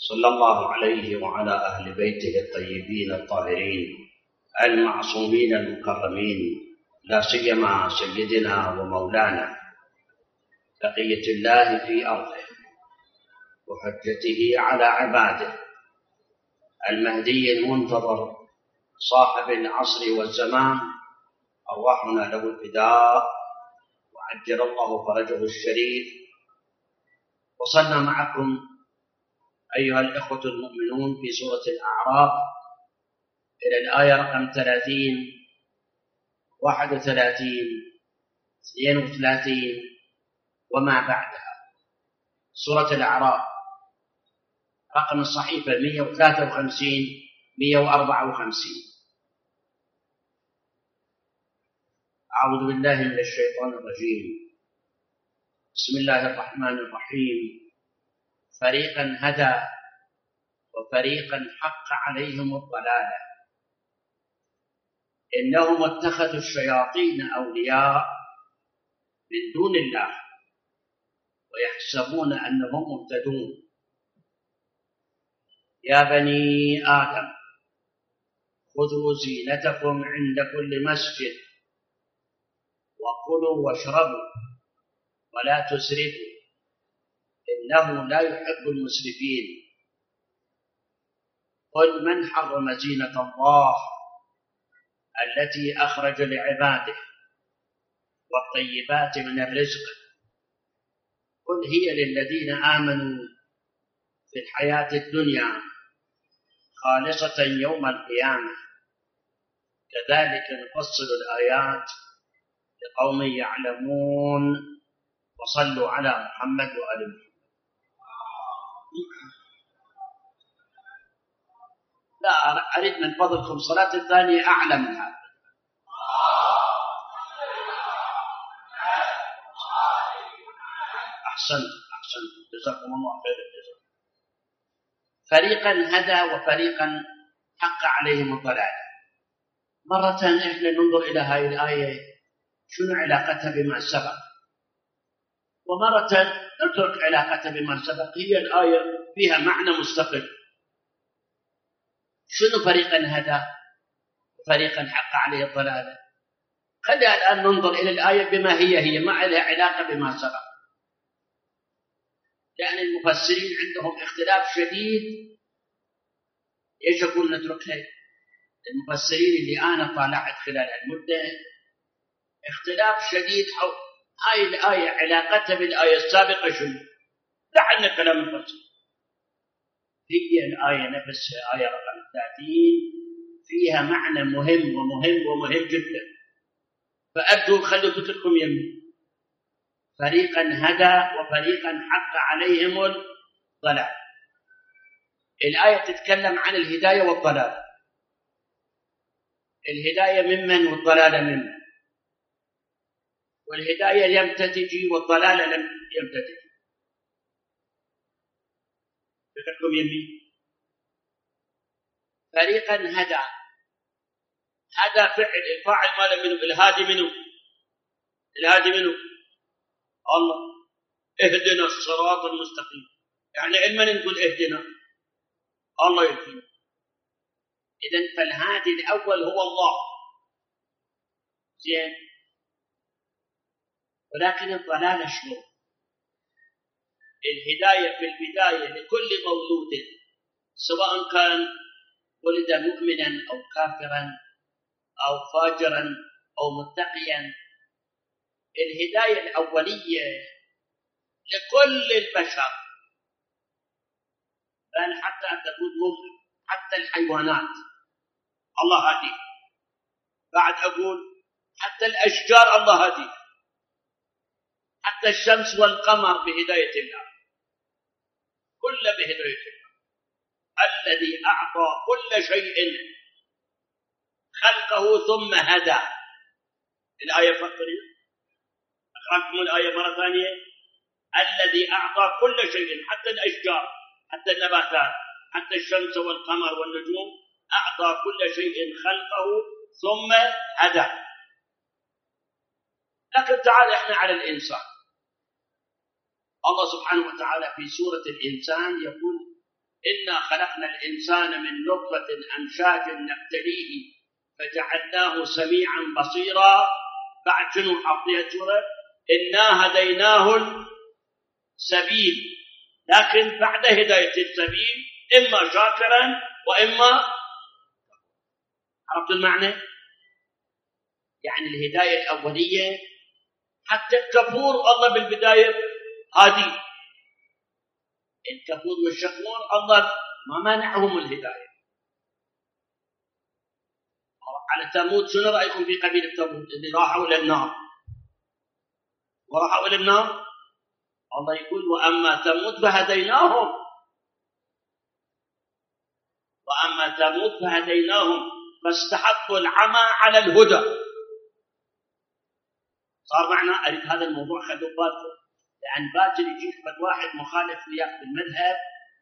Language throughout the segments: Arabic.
صلى الله عليه وعلى أهل بيته الطيبين الطاهرين المعصومين المكرمين، لا سيما سيدنا ومولانا بقية الله في أرضه وحجته على عباده، المهدي المنتظر صاحب العصر والزمان، أرواحنا له الفداء وعجل الله فرجه الشريف. وصلنا معكم أيها الإخوة المؤمنون في سورة الأعراف إلى الآية رقم 30 31 32 وما بعدها. سورة الأعراف رقم الصحيفة 153 154. أعوذ بالله من الشيطان الرجيم. بسم الله الرحمن الرحيم. فريقا هدى وفريقا حق عليهم الضلالة، إنهم اتخذوا الشياطين أولياء من دون الله ويحسبون أنهم مهتدون. يا بني آدم خذوا زينتكم عند كل مسجد وكلوا واشربوا ولا تسرفوا إنه لا يحب المسرفين. قل من حرم زينة الله التي أخرج لعباده والطيبات من الرزق، قل هي للذين آمنوا في الحياة الدنيا خالصة يوم القيامة، كذلك نفصل الآيات لقوم يعلمون. وصلوا على محمد وآل محمد. لا أريد من فضلكم صلاة الثانية أعلى من هذا. أحسنت جزاكم الله خير الجزاء. فريقا هدى وفريقا حق عليهم الضلالة. مرة إحنا ننظر إلى هذه الآية شنو علاقتها بما سبق، ومرة نترك علاقتها بما سبق. هي الآية فيها معنى مستقل. شنو فريقا هدى وفريقا حق عليه الضلالة؟ خلينا الآن ننظر إلى الآية بما هي ما لها علاقة بما سبق، لأن المفسرين عندهم اختلاف شديد. ايش أقول نتركها؟ المفسرين اللي أنا طالعت خلال المدة اختلاف شديد حول هاي الآية علاقتها بالآية السابقة شنو؟ دعنا كلام المفسر. هي الآية نفسها آية رقم 30 فيها معنى مهم جدا، فأبدو خلوا كتبكم يمين. فريقا هدى وفريقا حق عليهم الضلال. الآية تتكلم عن الهداية والضلال. الهداية ممن والضلال ممن، والهداية لم تتجي والضلال لم يمتتج. كتبكم يمين. فريقا هدى فعل، الفاعل ماله منه؟ الهادي منه؟ الهادي منه الله. اهدنا الصراط المستقيم، يعني علما نقول اهدنا الله يهدينا. إذن فالهادي الأول هو الله، زين. ولكن الضلال شلون؟ الهداية في البداية لكل مولود سواء كان ولد مؤمنا أو كافرا أو فاجرا أو متقيا، الهداية الأولية لكل البشر، بل حتى أن تكون مؤمن حتى الحيوانات الله هاديه. بعد أقول حتى الأشجار الله هاديه، حتى الشمس والقمر بهداية الله، كل بهداية الله. الذي أعطى كل شيء خلقه ثم هدى. الآية فكرين، أقرأكم الآية مرة ثانية. الذي أعطى كل شيء، حتى الأشجار حتى النباتات حتى الشمس والقمر والنجوم، أعطى كل شيء خلقه ثم هدى. لكن تعال إحنا على الإنسان. الله سبحانه وتعالى في سورة الإنسان يقول إنا خلقنا الإنسان من نطفة أمشاج نبتليه فجعلناه سميعا بصيرا. بعد شنو حطيها سورة؟ إنا هديناه السبيل، لكن بعد هداية السبيل إما شاكرا وإما، عرفت المعنى؟ يعني الهداية الأولية حتى الكفور الله بالبداية هادي، الكفور والشكور الله ما مانعهم الهداية. على ثمود شنو رأيكم في قبيلة ثمود اللي راحوا إلى النار وراحوا إلى النار؟ الله يقول وأما ثمود فهديناهم فاستحقوا العمى على الهدى. صار معنا أريد هذا الموضوع خلوا بالكم، لأن باكر يجيك واحد مخالف وياك بالمذهب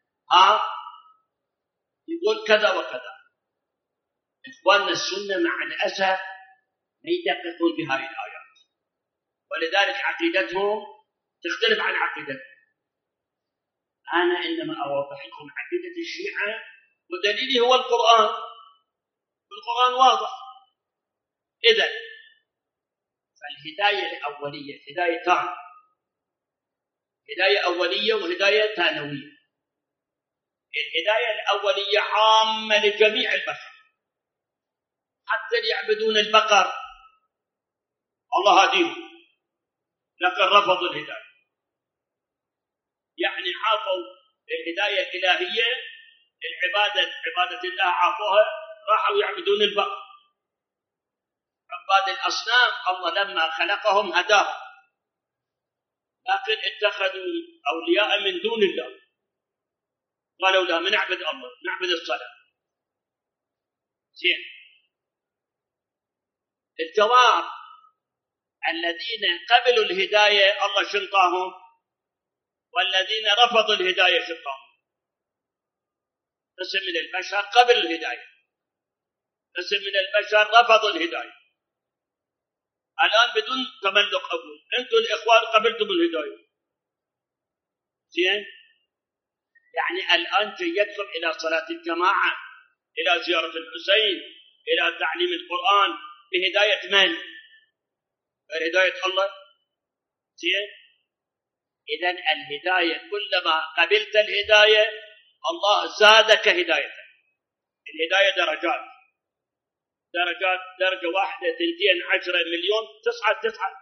يقول كذا وكذا. إخواننا السنة مع الأسف ما يدققون بهذه الآيات، ولذلك عقيدتهم تختلف عن عقيدتهم. أنا إنما أوضح لكم عقيدة الشيعة ودليلي هو القرآن، القرآن واضح. إذن فالهداية الأولية هدايتان، هداية أولية وهداية ثانوية. الهداية الأولية عامة لجميع البشر، حتى اللي يعبدون البقر الله هديهم، لكن رفضوا الهداية، يعني عافوا الهداية الإلهية، عبادة الله عافوها، راحوا يعبدون البقر. عباد الأصنام الله لما خلقهم هداهم، لكن اتخذوا أولياء من دون الله، قالوا لا نعبد الله، نعبد الصلاة. زين، الجواب الذين قبلوا الهداية الله شنطاهم، والذين رفضوا الهداية شنطاهم. قسم من البشر قبل الهداية، قسم من البشر رفضوا الهداية. الآن بدون تملق أقول أنتم الإخوان قبلتم الهداية، زين؟ يعني الآن يدخل إلى صلاة الجماعة، إلى زيارة الحسين، إلى تعليم القرآن بهداية من؟ بهداية الله، زين؟ إذن الهداية كلما قبلت الهداية الله زادك هداية. الهداية درجات، درجة واحدة 2 10 مليون 9.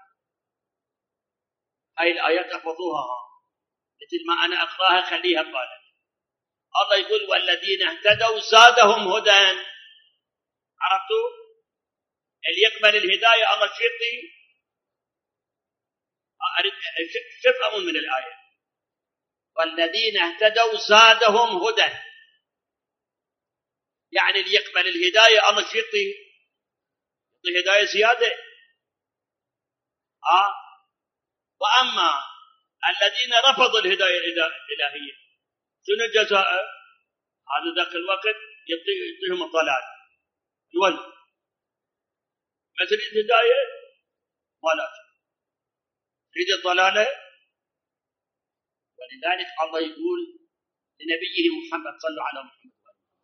هاي الآيات احفظوها مثل ما أنا أقراها خليها ببالك. الله يقول والذين اهتدوا زادهم هدى. عرفتوا؟ اللي يقبل الهداية الله شيطي. أريد تفهموا من الآية والذين اهتدوا زادهم هدى، يعني اللي يقبل الهداية الله شيطي هداية زيادة. وأما الذين رفضوا الهداية الإلهية شنو الجزاء؟ هذا ذاك الوقت يعطيهم الضلال، يولوا مثل الهداية ولا تريد الضلالة. ولذلك الله يقول لنبيه محمد صلوا على محمد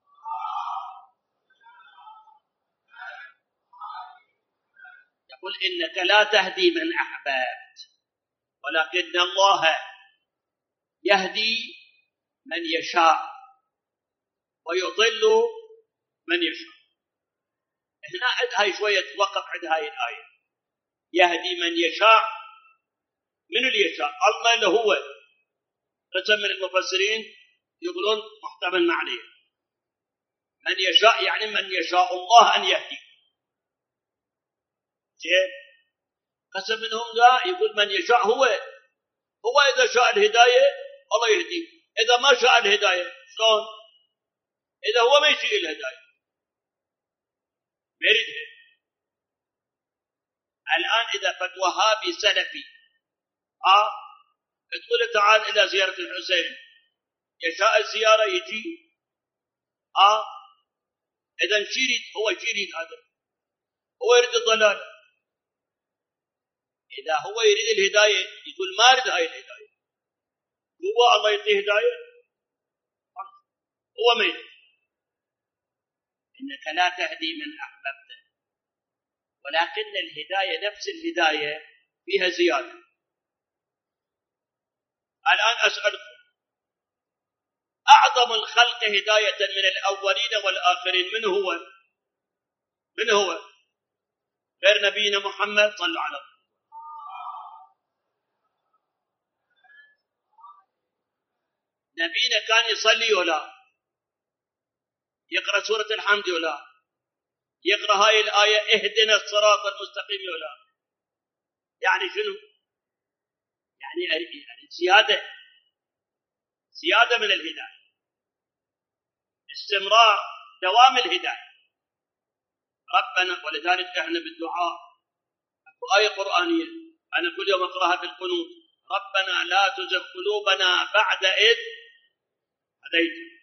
يقول إنك لا تهدي من أحببت ولكن الله يهدي من يشاء ويضل من يشاء. هنا عد هاي شوية وقف عد هاي الآية، يهدي من يشاء. من اللي يشاء؟ الله اللي هو قسم من المفسرين يقولون محتمل معنيه، من يشاء يعني من يشاء الله أن يهدي. زين، قسم منهم لا، يقول من يشاء هو إذا شاء الهداية الله يهدي، إذا ما شاء الهداية شلون؟ إذا هو ما يشاء الهداية ما يريدها. الآن إذا فد وهابي سلفي تقول تعال إلى زيارة الحسين، يشاء الزيارة يجي. إذا شيريد هو شيريد، هذا هو يريد الضلال. إذا هو يريد الهداية يقول ما أريد هاي الهداية، هو الله يعطيه هداية. هو ما يدري. إنك لا تهدي من أحببت، ولكن الهداية نفس الهداية فيها زيادة. الآن أسألكم، أعظم الخلق هداية من الأولين والآخرين من هو؟ من هو؟ غير نبينا محمد صلى الله عليه وسلم. نبينا كان يصلي ولا يقرأ سورة الحمد ولا يقرأ هاي الآية اهدنا الصراط المستقيم ولا؟ يعني شنو؟ يعني زيادة من الهداية، استمرار، دوام الهداية. ربنا، ولذلك احنا بالدعاء آية قرآنية أنا كل يوم أقرأها بالقنوت: ربنا لا تزغ قلوبنا بعد إذ هديتنا.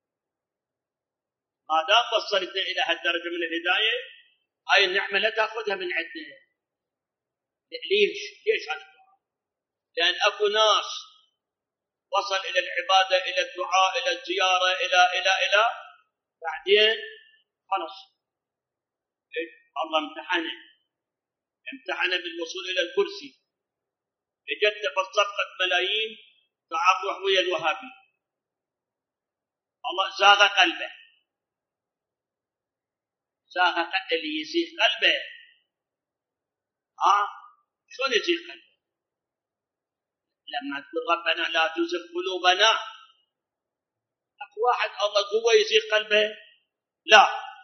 ما دام وصلتنا إلى هالدرجة من الهداية، هاي النعمة لا تأخذها من عندنا. ليش هذا الدعاء؟ لأن أكو ناس وصل إلى العبادة، إلى الدعاء، إلى الزيارة، إلى بعدين خلص الله امتحنه بالوصول إلى الكرسي، اجت صفقة ملايين تعرض ويا الوهابي، الله زاغ قلبه. اللي يزيغ قلبه شلون يزيغ قلبه؟ لما تقول ربنا لا تزغ قلوبنا، اكو واحد الله قوة يزيغ قلبه؟ لا.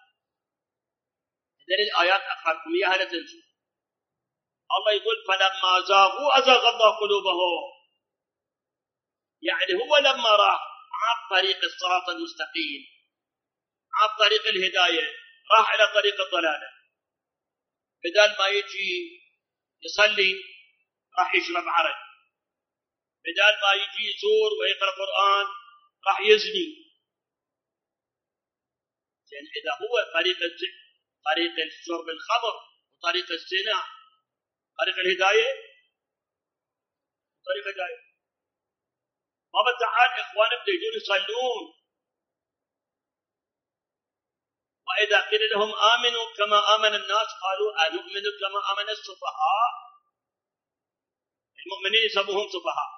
هذه الآيات أقرأكم إياها لا تنسوا. الله يقول فلما زاغوا أزاغ الله قلوبهم، يعني هو لما راح عاب طريق الصراط المستقيم، عاب طريق الهداية، راح إلى طريق الضلالة، بدل ما يجي يصلي راح يشرب عرق، بدل ما يجي يزور ويقرأ قرآن راح يزني. لأن إذا هو طريق الشرب الخمر وطريق الزنا طريق الهداية، طريق الهداية. ما بتعال إخوان بيجون يصلون، وإذا قيل لهم آمنوا كما آمن الناس قالوا أنؤمن كما آمن السفهاء. المؤمنين يسموهم سفهاء.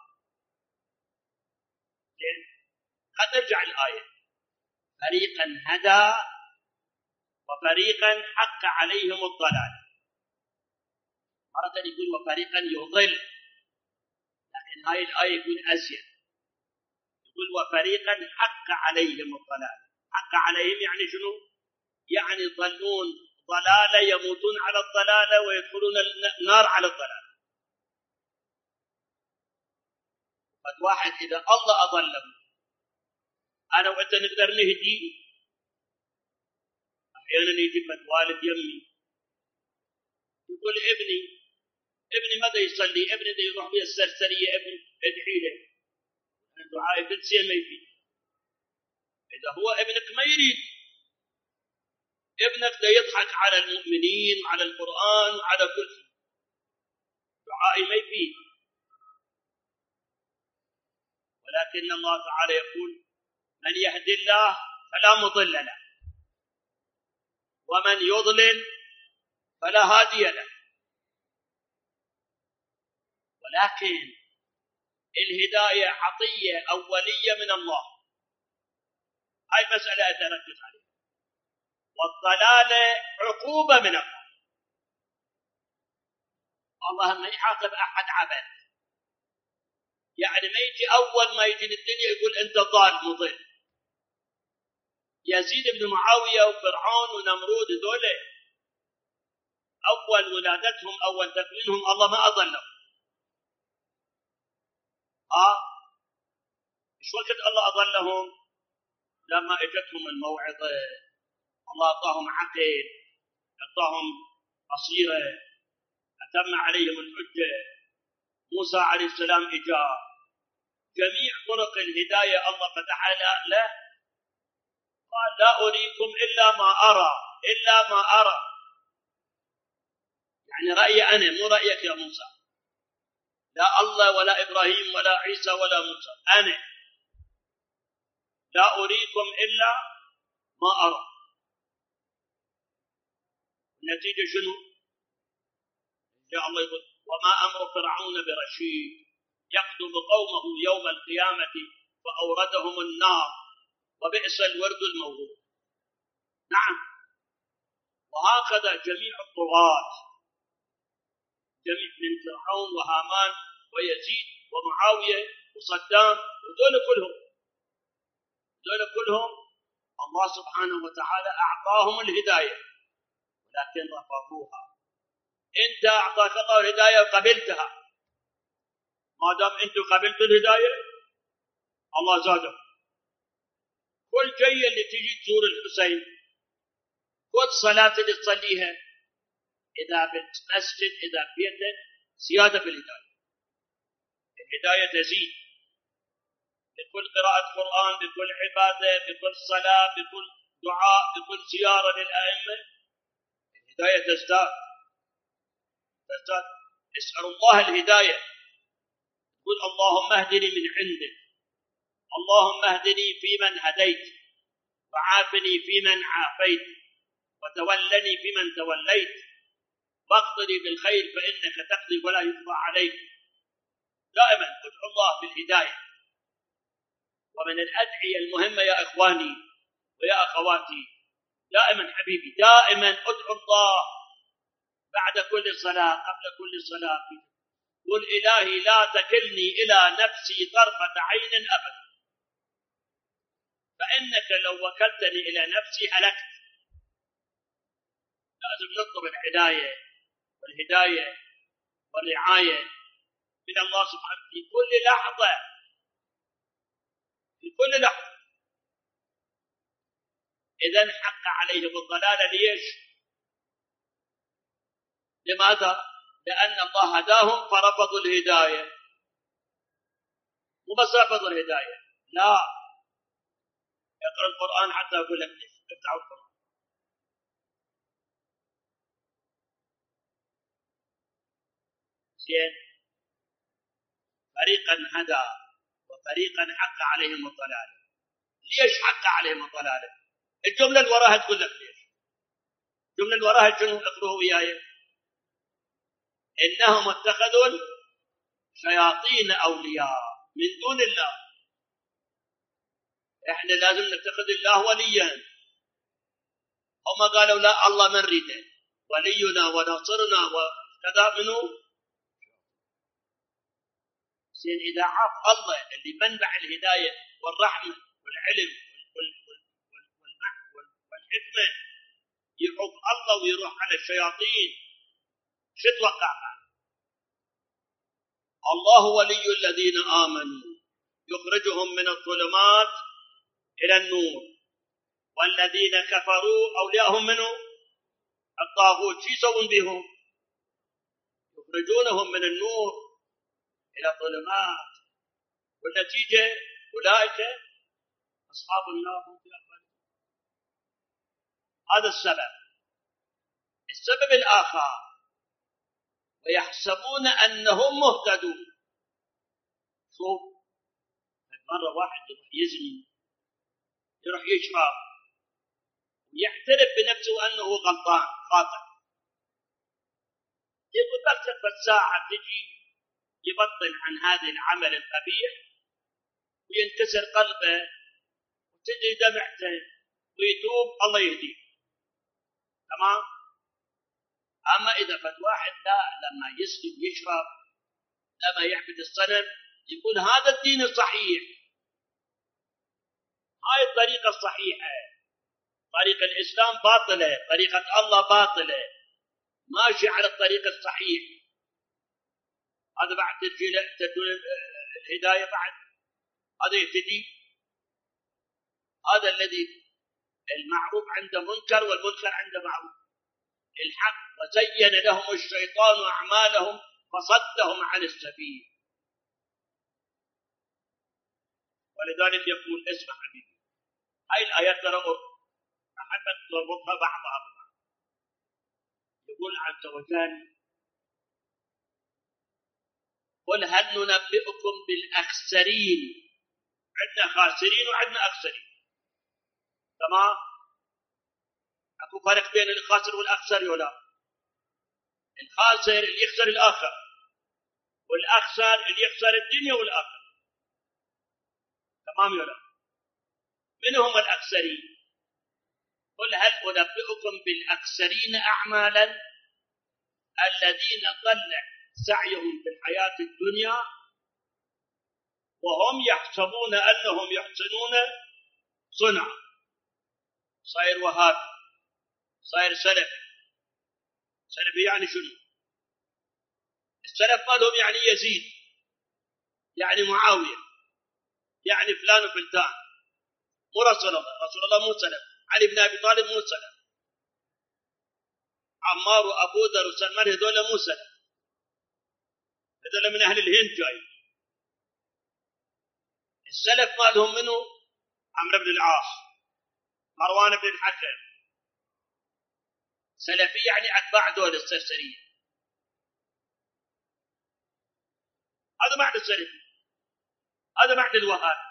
قد نرجع الآية: فريقا هدى وفريقا حق عليهم الضلال. مرة يقول وفريقا يضل، لكن هاي الآية يقول أزيد، يقول وفريقا حق عليهم الضلال. حق عليهم يعني شنو؟ يعني ضلون ضلالة، يموتون على الضلالة ويدخلون النار على الضلالة. قد واحد إذا الله أضله، أنا وأنت نقدر نهدي. أحيانا يجي والد يمي يقول ابني ماذا يصلي؟ ابني ده يروح بيه السرسرية، ابني ادعي له. الدعاء بالسين ما يفيد. إذا هو ابنك ما يريد، ابنك ده يضحك على المؤمنين وعلى القرآن وعلى كل شيء، دعائي ما يفيد. ولكن الله تعالى يقول من يهدي الله فلا مضل له ومن يضلل فلا هادي له. ولكن الهداية عطية أولية من الله، هاي مسألة أتركز عليها. والضلالة عقوبة من الله. الله ما يحاسب أحد عبد، يعني ما يجي أول ما يجي للدنيا يقول أنت ضال مضل. يزيد بن معاوية وفرعون ونمرود دولة أول ولادتهم أول تكوينهم الله ما أضلهم. إيش وقت الله أضلهم؟ لما اجتهم الموعظة، الله أعطاهم عقل، أعطاهم بصيرة، أتم عليهم الحجة. موسى عليه السلام إجا جميع طرق الهداية الله فتحها له، قال لا أريكم إلا ما أرى. يعني رأيي أنا مو رأيك يا موسى، لا الله ولا إبراهيم ولا عيسى ولا موسى، أنا. لا أريكم إلا ما أرى. النتيجة شنو؟ جاء الله يقول وما أمر فرعون برشيد يقدم قومه يوم القيامة فأوردهم النار وبئس الورد المورود. نعم، وهكذا جميع الطغاة، جميع من فرعون وهامان ويزيد ومعاوية وصدام، ودول كلهم الله سبحانه وتعالى أعطاهم الهداية ولكن رفضوها. أنت أعطاك الله الهداية وقبلتها، ما دام أنت قبلت الهداية الله زادك. كل جاية اللي تجي تزور الحسين، كل صلاة اللي تصليها، إذا بالمسجد إذا بيتك، زيادة في الهداية. الهداية تزيد بكل قراءة قرآن، بكل عبادة، بكل صلاة، بكل دعاء، بكل زيارة للأئمة، الهداية تزداد. اسأل الله الهداية، قل اللهم اهدني من عندك، اللهم اهدني فيمن هديت، وعافني فيمن عافيت، وتولني فيمن توليت، واقضني بالخير فإنك تقضي ولا يقضى عليك. دائما ادعو الله بالهداية. ومن الأدعية المهمة يا إخواني ويا أخواتي، دائما حبيبي، دائما ادعو الله بعد كل صلاة، قبل كل صلاة، قل إلهي لا تكلني إلى نفسي طرفة عين أبدا، فإنك لو وكلتني إلى نفسي هلكت. لازم نطلب العناية والهداية والرعاية من الله سبحانه في كل لحظة، في كل لحظة. إذن حق عليهم الضلالة. ليش؟ لماذا؟ لأن الله هداهم فرفضوا الهداية. مو بس رفضوا الهداية، لا، اقرأ القرآن حتى أقول لك ليش. افتحوا القرآن. زين، فريقا هدى وفريقا حق عليهم الضلالة. ليش حق عليهم الضلالة؟ الجملة اللي وراها تقول لك ليش. الجملة اللي وراها شنو؟ اقرأوا وياي. إنهم اتخذوا شياطين أولياء من دون الله. إحنا لازم نتخذ الله وليا. هم قالوا لا، الله من ريده ولينا وناصرنا وكذا منه. زين، إذا عاف الله اللي منبع الهداية والرحمة والعلم والحكمة، يعوف الله ويروح على الشياطين، شو توقع معه؟ الله ولي الذين آمنوا يخرجهم من الظلمات إلى النور، والذين كفروا أولياءهم منه الطاغوت. شو يسوون بهم؟ يخرجونهم من النور إلى الظلمات، والنتيجة أولئك أصحاب النار. هذا السبب. السبب الآخر، ويحسبون أنهم مهتدون. شوف، مرة واحد يروح يزني، يروح يشرب، ويعترف بنفسه أنه غلطان خاطئ، يقول بس ساعة تجي يبطل عن هذا العمل القبيح وينكسر قلبه وتجي دمعته ويتوب، الله يهديه، تمام. أما إذا فت واحد لا، لما يسكت يشرب، لما يعبد الصنم، يقول هذا الدين الصحيح، هاي الطريقة الصحيحة، طريقة الإسلام باطلة، طريقة الله باطلة، ماشي على الطريق الصحيح. هذا بعد تدل الهداية، بعد هذا يهتدي. هذا الذي المعروف عنده منكر والمنكر عنده معروف. الحق وزين لهم الشيطان أعمالهم فصدهم عن السبيل. ولذلك يقول اسمع حبيبي، هاي الآيات ترى أحبت تربطها بعضها ببعض. يقول عز وجل قل هل ننبئكم بالأخسرين عندنا خاسرين وعندنا أخسرين. تمام؟ أكو فرق بين الخاسر والأخسر ولا؟ الخاسر اللي يخسر الآخر، والأخسر اللي يخسر الدنيا والآخرة. تمام ولا؟ من هم الأخسرين؟ قل هل أنبئكم بالأخسرين أعمالا الذين ضل سعيهم في الحياة الدنيا وهم يحسبون أنهم يحسنون صنعا. صاير وهابي، صاير سلفي. سلفي يعني شنو؟ السلف مالهم يعني يزيد، يعني معاوية، يعني فلان وفلتان. مو رسول الله، رسول الله مو سلف. علي بن أبي طالب مو سلف. عمار وأبو ذر وسلمان هذول مو سلف، هذول من أهل الهند جاي. السلف مالهم منه عمرو بن العاص، مروان بن الحكم. سلفي يعني أتباع دول السرسرية. هذا معنى السلفي، هذا معنى الوهابي.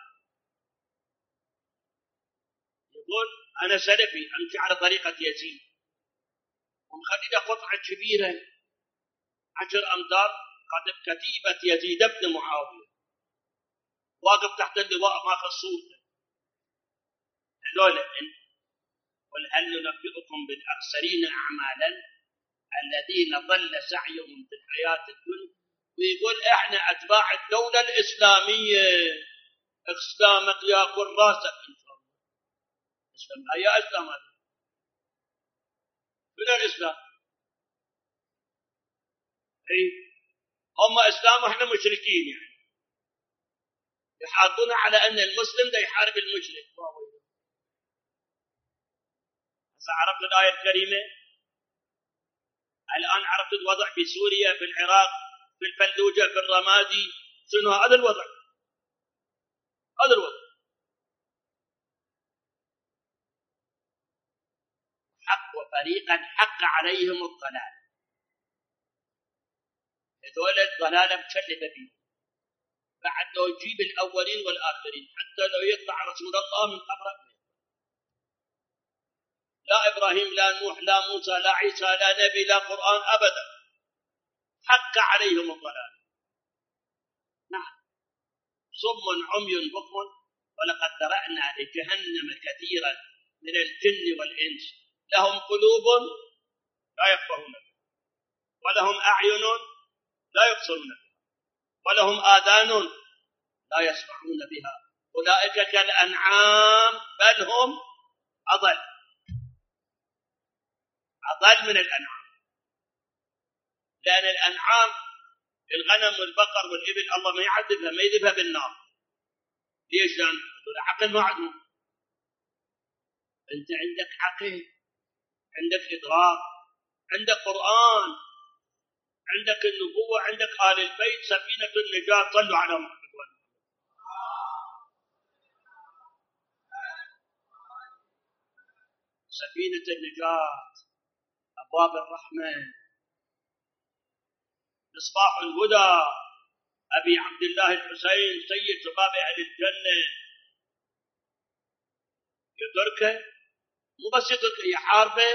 يقول أنا سلفي، أمشي على طريقة يزيد، ومخلينا قطعة كبيرة 10 أمتار كاتب كتيبة يزيد بن معاوية، واقف تحت اللواء ماخذ صورته. هذول قل هل ننبئكم بالأخسرين أعمالا الذين ضل سعيهم في الحياة الدنيا. ويقول احنا أتباع الدولة الإسلامية. إسلامك يأكل راسك إن شاء الله. إسلام يا إسلام هذا من الإسلام؟ أي هم إسلام وإحنا مشركين، يعني يحاطون على أن المسلم ده يحارب المشرك. هسه عرفت الآية الكريمة؟ الآن عرفت الوضع في سوريا، في العراق، في الفلوجة، في الرمادي. شنو هذا الوضع؟ هذا الوضع. حق وفريقا حق عليهم الضلال. هذول الضلالة مشلفة فيهم. بعد لو يجيب الأولين والآخرين، حتى لو يطلع رسول الله من قبره، لا إبراهيم لا نوح لا موسى لا عيسى لا نبي لا قرآن أبدا، حق عليهم الضلال. نعم، صم عمي بكم ولقد ذرأنا لجهنم كثيرا من الجن والإنس لهم قلوب لا يفقهون بها، ولهم أعين لا يبصرون بها، ولهم آذان لا يسمعون بها، أولئك كالأنعام بل هم أضل من الأنعام. لأن الأنعام الغنم والبقر والإبل الله ما يعذبها، ما يذبها بالنار. ليش؟ لأن عقل ما عندهم. أنت عندك عقل، عندك إدراك، عندك قرآن، عندك النبوة، عندك آل البيت، سفينة النجاة. صلوا على محمد. سفينة النجاة، أبواب الرحمة، مصباح الهدى، أبي عبد الله الحسين سيد شباب أهل الجنة. يتركه مو بس يتركه، يحاربه.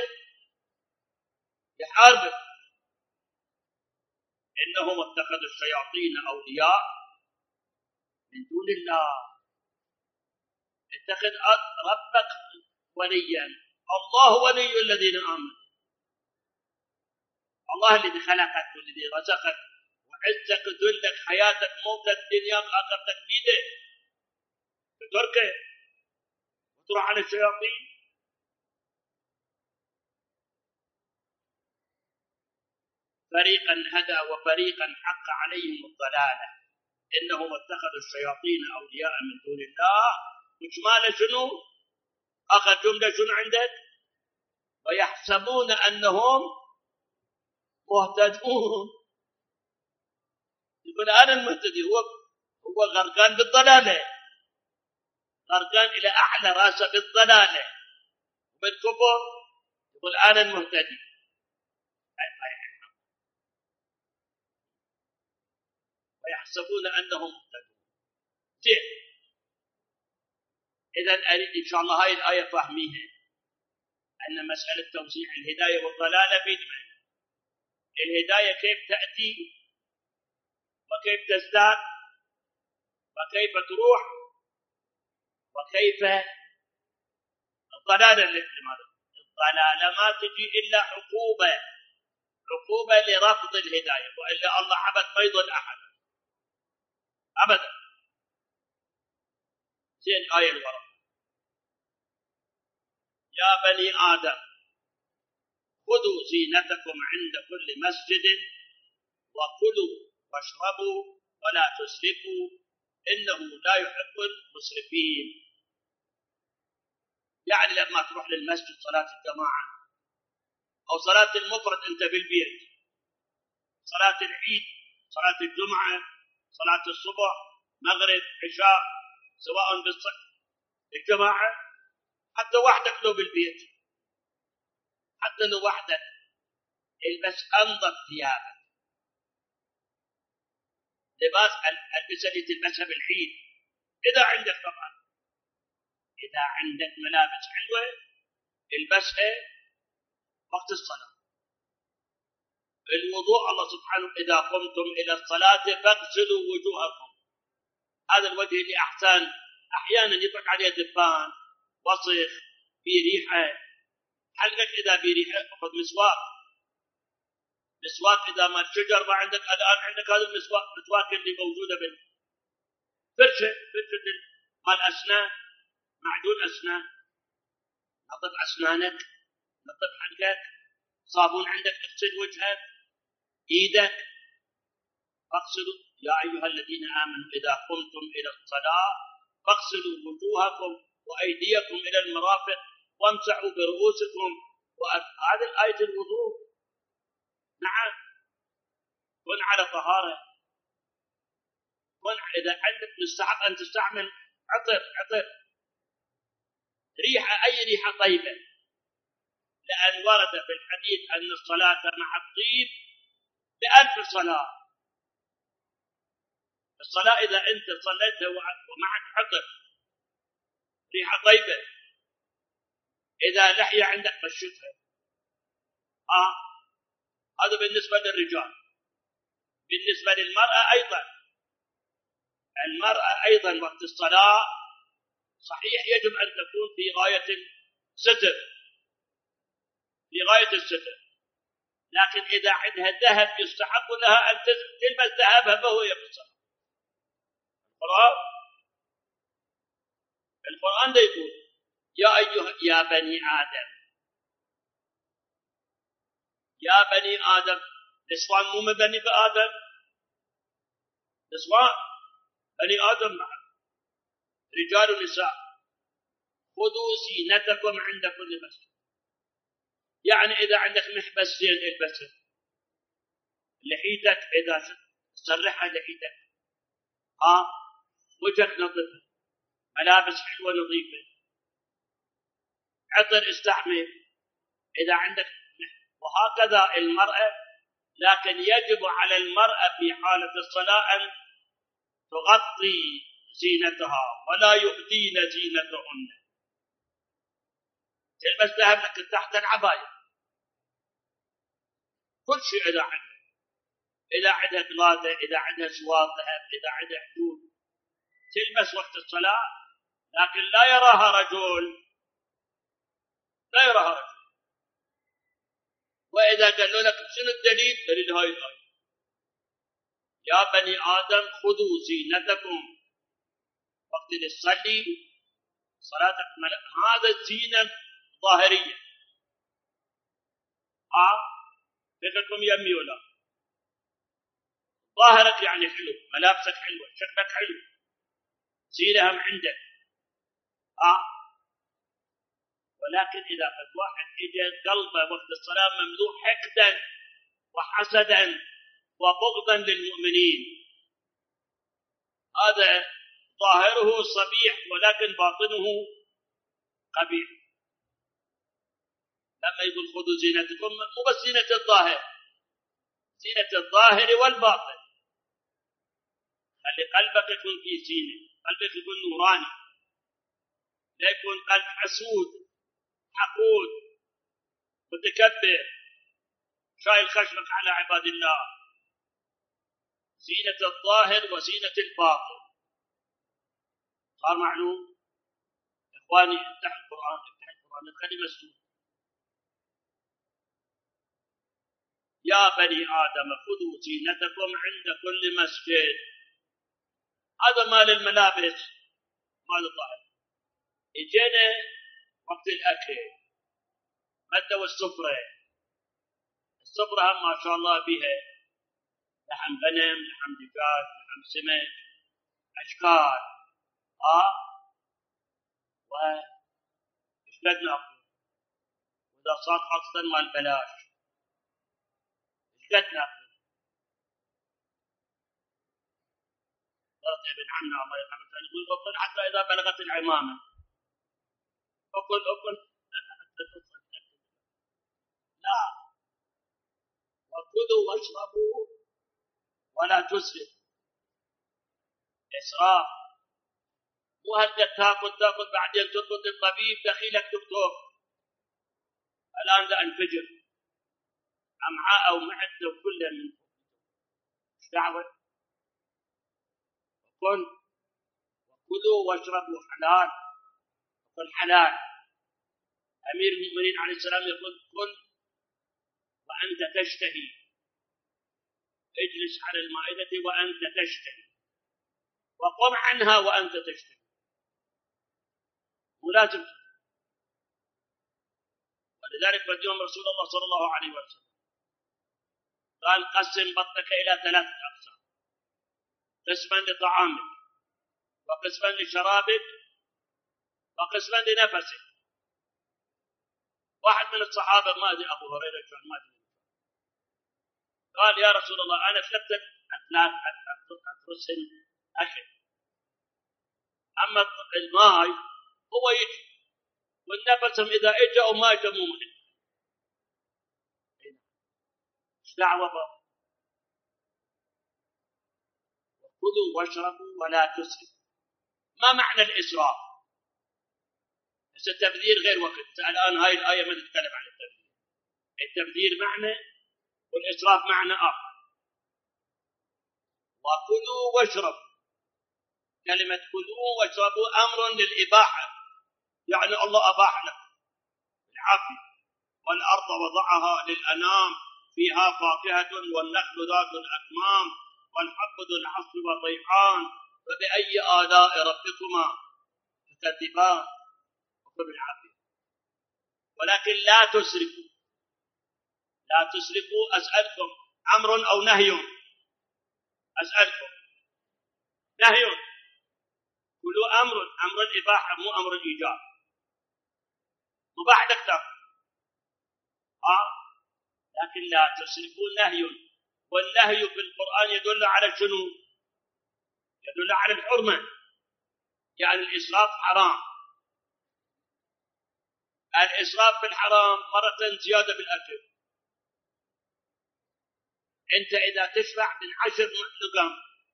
إنهم اتخذوا الشياطين أولياء من دون الله. اتخذ ربك وليا. الله ولي الذين آمنوا. الله الذي خلقك والذي رزقك وعزك ذلك حياتك موتك دنياك آخرتك بيده. تتركه وتروح عن الشياطين. فريقا هدى وفريقا حق عليهم الضلالة إنهم اتخذوا الشياطين أولياء من دون الله. وشمال شنو؟ آخر جملة شنو عندك؟ ويحسبون أنهم مهتدون. يقول أنا المهتدي، هو غرقان بالضلالة، غرقان إلى أعلى راسه بالضلالة بالكفر. يقول أنا المهتدي. ويحسبون أنهم مهتدون. إذا أريد إن شاء الله هاي الآية فاهميها، أن مسألة توزيع الهداية والضلالة بيدمن. الهداية كيف تأتي وكيف تزداد وكيف تروح، وكيف الضلالة. الضلالة ما تجي إلا عقوبة لرفض الهداية، وإلا الله عبد ما يضل أحد أبدا. زين آية الورقة: يا بني آدم خذوا زينتكم عند كل مسجد وكلوا واشربوا ولا تسرفوا إنه لا يحب المسرفين. يعني لما تروح للمسجد صلاة الجماعة أو صلاة المفرد أنت بالبيت، صلاة العيد، صلاة الجمعة، صلاة الصبح، مغرب، عشاء، سواء بالجماعة، حتى وحدك لو بالبيت، حتى لو وحدك البس أنظف ثيابك، لباس البسه اللي تلبسها بالعيد إذا عندك، طبعا إذا عندك ملابس حلوة البسها وقت الصلاة. الوضوء الله سبحانه إذا قمتم إلى الصلاة فاغسلوا وجوهكم، هذا الوجه اللي أحيانا يطلق عليه دبان، وسخ، في ريحة، حلقك إذا في ريحة خذ مسواك إذا ما الشجر ما عندك الآن عندك هذا المسواك اللي موجودة بالفرشة مال أسنان، معجون أسنان، نظف أسنانك، نظف حلقك، صابون عندك اغسل وجهك، إيدك، فاغسلوا يا أيها الذين آمنوا إذا قمتم إلى الصلاة فاغسلوا وجوهكم وأيديكم إلى المرافق وامسحوا برؤوسكم. هذه الآية الوضوء. نعم، كن على طهارة، كن إذا عندك مستحب أن تستعمل عطر ريحة، أي ريحة طيبة، لأن ورد في الحديث أن الصلاة مع الطيب ب1000 صلاة. الصلاة إذا أنت صليتها ومعك عطر ريحة طيبة، إذا لحية عندك مشيتها. هذا بالنسبة للرجال. بالنسبة للمرأة أيضا، المرأة أيضا وقت الصلاة صحيح يجب أن تكون في غاية الستر، لكن إذا عندها ذهب يستحب لها أن تلبس ذهبها وهي في الصلاة. القرآن ده يقول يا بني آدم، نسوان مو من بني آدم، نسوان بني آدم معا، رجال ونساء، خذوا زينتكم عند كل مسجد. يعني إذا عندك محبس زين البسه، لحيتك إذا سرحها لحيتك، وجهك نظيفة، ملابس حلوة نظيفة، عطر استعمل إذا عندك. وهكذا المرأة، لكن يجب على المرأة في حالة الصلاة أن تغطي زينتها ولا يبدين زينتهن، تلبس ذهب لكن تحت العباية، كل شيء إذا عندها قلادة، إذا عندها سوار ذهب، إذا عندها حدود تلبس وقت الصلاة، لكن لا يراها رجل. وإذا قالوا لك شنو الدليل؟ دليل هاي الآية: يا بني آدم خذوا زينتكم وقت تصلي صلاتك هذا الزينة ظاهرية. فكركم يمي ولا ظاهرك يعني حلو، ملابسك حلوة، شكلك حلو، زينة هم عندك. ولكن إذا قد واحد إجا قلبه وقت الصلاة مملوء حقدا وحسدا وبغضا للمؤمنين، هذا ظاهره صبيح ولكن باطنه قبيح. لما يقول خذوا زينتكم مو بس زينة الظاهر، زينة الظاهر والباطن. خلي قلبك يكون فيه زينة، قلبك يكون نوراني، لا يكون قلب حسود حقود متكبر شايل خشمك على عباد الله، زينة الظاهر وزينة الباطن. صار معلوم؟ إخواني افتح القرآن الخلي مسجود. يا بني آدم خذوا زينتكم عند كل مسجد. هذا مال الملابس مال الظاهر. اجينا وقت الأكل مدوا السفرة ما شاء الله بها لحم غنم، لحم دجاج، لحم سمك، أشكال. وإيش قد نأكل؟ وإذا صار خاصة مال بلاش إيش قد نأكل؟ ضرب ابن عمنا الله يرحمه كان يقول أكل حتى إذا بلغت العمامة. أكل لا، وكلوا واشربوا ولا تسرفوا. إسراف مو هكذا تاكل بعدين تطلب الطبيب دخيلك دكتور الآن لا انفجر أمعاء أو معدة وكلها من ايش دعوة؟ وكلوا واشربوا حلال. كل حلال. أمير المؤمنين عليه السلام يقول كل وأنت تشتهي، اجلس على المائدة وأنت تشتهي، وقم عنها وأنت تشتهي. ولازم. ولذلك بديهم رسول الله صلى الله عليه وسلم قال قسم بطنك إلى 3 أقسام: قسما لطعامك، وقسما لشرابك، وقسما لنفسك. واحد من الصحابة ما أدري أبو هريرة كان ما أدري قال يا رسول الله أنا شربت أترسل أكل، أما الماء هو يجي والنفسهم إذا إجا أو ما إجا مو مهم. إيش دعوة بابا؟ وكلوا واشربوا ولا تسرفوا. ما معنى الإسراف؟ بس التبذير غير وقت. الآن هاي الآية ما تتكلم عن التبذير. التبذير معنى والإسراف معنى آخر. وكلوا واشربوا، كلمة كلوا واشربوا أمر للإباحة، يعني الله أباح لك العافية. والأرض وضعها للأنام فيها فاكهة والنخل ذات الأكمام والحب ذو العصف والريحان فبأي آلاء ربكما تكذبان. وكل العافية. ولكن لا تسرفوا. لا تسرفوا. أسألكم أمر أو نهي؟ أسألكم نهي. كلوا أمر الإباحة مو أمر الإيجاب. مباح لك تأكل لكن لا تسرفوا نهي. والنهي في القرآن يدل على شنو؟ يدل على الحرمة، يعني الإسراف حرام. الإسراف في الحرام مرة زيادة بالأكل. أنت إذا تشبع من 10 لقم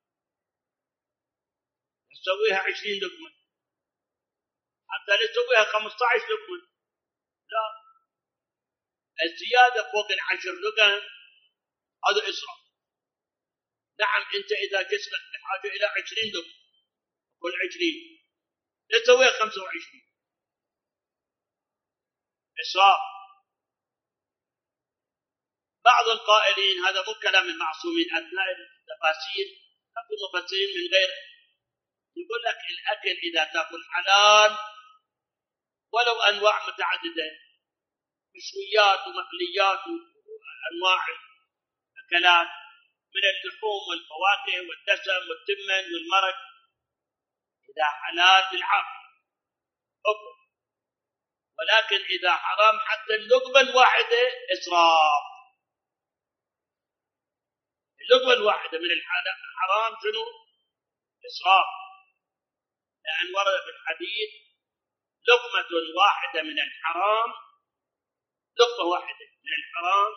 تسويها 20 لقمة، حتى تسويها 15 لقمة. لا، الزيادة فوق 10 لقم هذا إسراف. نعم، أنت إذا جسمك بحاجة إلى 20 لقمة كل 20 تسويها 25. إسراف. بعض القائلين هذا مو كلام المعصومين أثناء التفاسير، أكو مفسرين من غير يقول لك الأكل إذا تأكل حلال ولو أنواع متعددة، مشويات ومقليات وأنواع أكلات من اللحوم والفواكه والدسم والتمن والمرق، إذا حلال بالعافية أكل. ولكن إذا حرام حتى اللقمة الواحدة إسراف. اللقمة الواحدة من الحرام شنو؟ إسراف. لأن ورد في الحديث لقمة واحدة من الحرام، لقمة واحدة من الحرام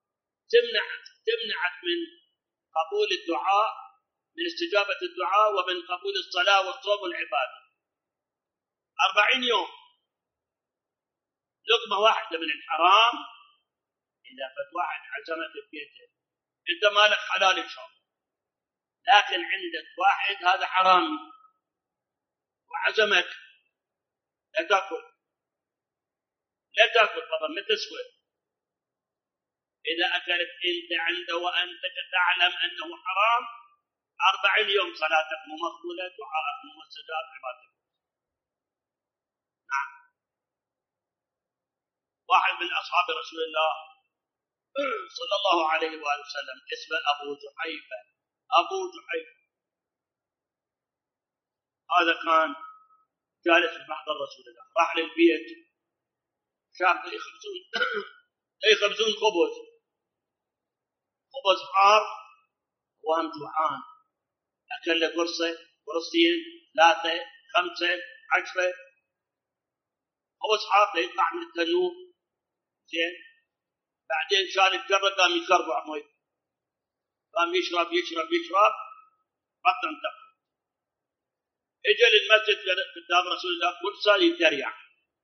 تمنعك من قبول الدعاء، من استجابة الدعاء، ومن قبول الصلاة والصوم والعبادة. 40 يوم لقمة واحدة من الحرام. إذا فت واحد عزمك ببيته أنت مالك حلال إن شاء الله، لكن عندك واحد هذا حرامي وعزمك، لا تأكل طبعا ما تسوى. إذا أكلت أنت عنده وأنت تعلم أنه حرام 40 يوم صلاتك مو مقبولة، دعاءك مو مستجاب، عبادتك. نعم. واحد من أصحاب رسول الله صلى الله عليه وآله وسلم اسمه أبو جحيفة. هذا كان جالس في محضر رسول الله، راح للبيت شاف يخبزون خبز حار وهم جوعان. أكل له قرصين 3 5 10 خبز حار يطلع من التنور زين. بعدين شال الجرة قام يكربع مويه، قام يشرب بطن تقل. اجى للمسجد قدام رسول الله كل سال يتريع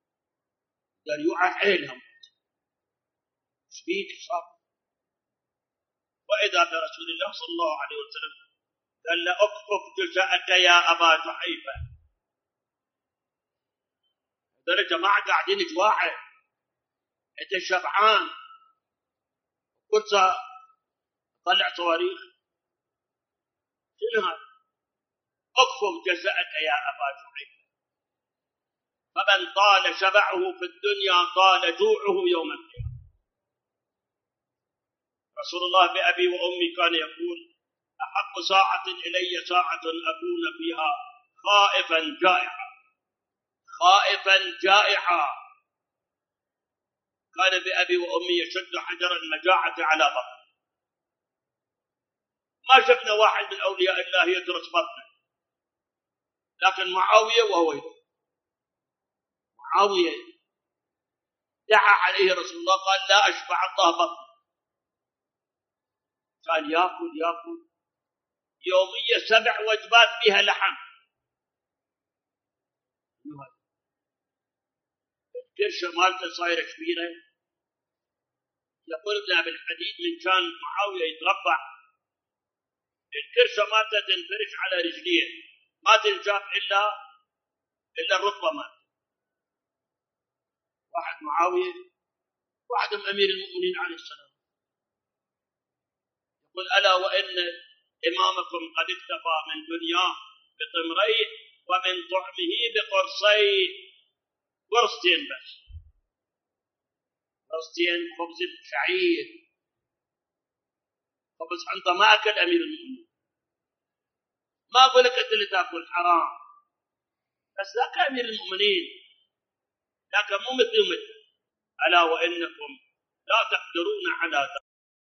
حيلهم ايش بيك صار. واذا برسول الله صلى الله عليه وسلم قال له اكفف جزاءك يا ابا جحيفه. هذول الجماعه قاعدين جواعه، انت شبعان كل سال طلع صواريخ. شنو هذا؟ اكفف جزاءك يا ابا جحيفه، فمن طال شبعه في الدنيا طال جوعه يوم القيامه. رسول الله بأبي وأمي كان يقول أحب ساعة إلي ساعة أكون فيها خائفا جائعا. كان بأبي وأمي يشد حجر المجاعة على بطنه. ما شفنا واحد من أولياء الله يدرس بطنه، لكن معاوية دعا عليه رسول الله قال لا أشبع الله بطنه. كان يأكل يوميا 7 وجبات فيها لحم. الكرشة مالته صايرة كبيرة. يقول ابن أبي الحديد من كان معاوية يتربع الكرشة مالته تنفرش على رجليه، ما تنجاب إلا الركبة مالته. واحد معاوية واحد من أمير المؤمنين عليه السلام يقول ألا وإن إمامكم قد اكتفى من دنياه بطمرين ومن طعمه بقرصين. قرصتين بس، قرصتين خبز شعير، خبز حنطة ما أكل أمير المؤمنين. ما أقول لك أنت اللي تأكل حرام، بس ذاك أمير المؤمنين، ذاك مو مثل. ألا وإنكم لا تقدرون على